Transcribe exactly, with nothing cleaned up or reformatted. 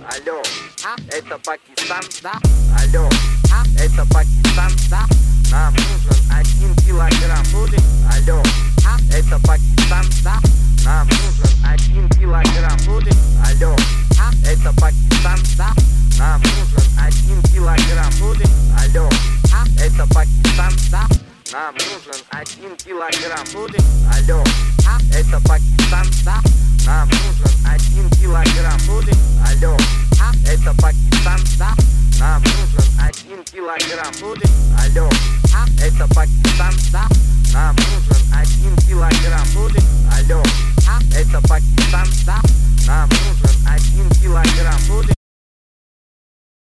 Алло, А? это Пакистан? Да. Алло, А? это Пакистан? Да. Нам нужен один килограмм. Будет. Алло, А? это Пакистан? Да. Нам нужен один килограмм. Будет. Алло, А? это Пакистан? Да. Нам нужен один килограмм. Будет. Алло, А? это Пакистан? Да. Нам нужен один килограмм. Будет. Алло, А? это Пакистан? Да. Нам нужен один килограмм. Будет. Алло, А? это Пакистан? Да. Нам нужен один килограмм. Будет. Алло, А? это Пакистан? Да. Нам нужен один килограмм. Будет. Алло, А? это Пакистан? Да. Нам нужен один килограмм. Будет.